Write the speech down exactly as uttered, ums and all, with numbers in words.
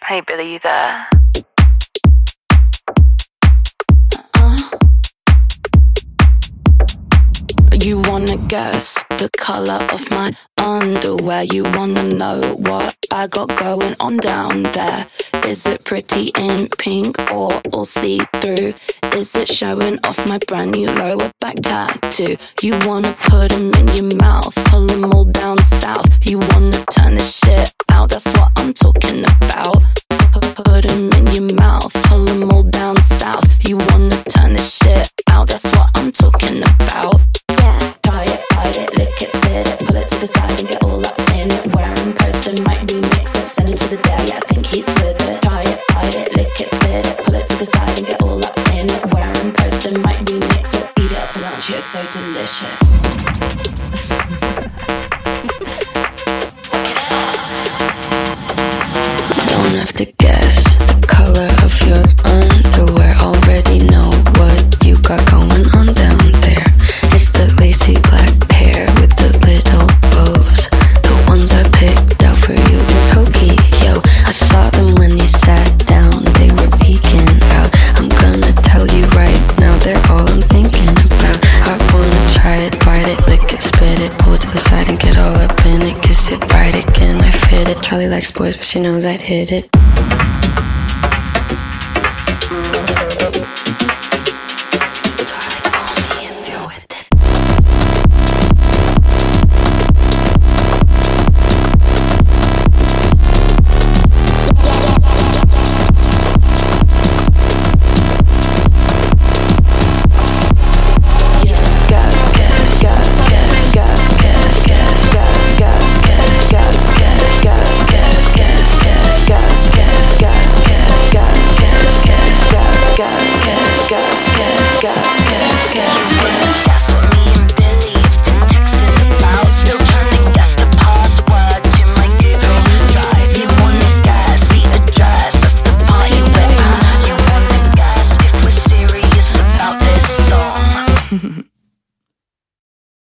Hey Billy, you there? Uh, you wanna guess the color of my underwear? You wanna know what I got going on down there? Is it pretty in pink or all see-through? Is it showing off my brand new lower back tattoo? You wanna put them in your mouth, pull them all down south. You wanna turn this shit out, that's what I'm talking about. Put them in your mouth, pull them all down south. You wanna turn this shit out, that's what I'm talking about. Yeah, try it, bite it, lick it, spit it, pull it to the side and get all up in it. Where I'm posted, might remix it, send him to the day, yeah, I think he's with it. Try it, bite it, lick it, spit it, pull it to the side and get all up in it. Where I'm posted, might remix it, eat it for lunch, it's so delicious. Don't have to guess the color of your underwear. Already know what you got going on down there. It's the lacy black pair with the little bows, the ones I picked out for you in Tokyo. I saw them when you sat down, they were peeking out. I'm gonna tell you right now, they're all I'm thinking about. I wanna try it, bite it, lick it, spit it, pull it to the side and get all up in it. Kiss it, ride it, can I fit it? Charlie likes boys, but she knows I'd hit it.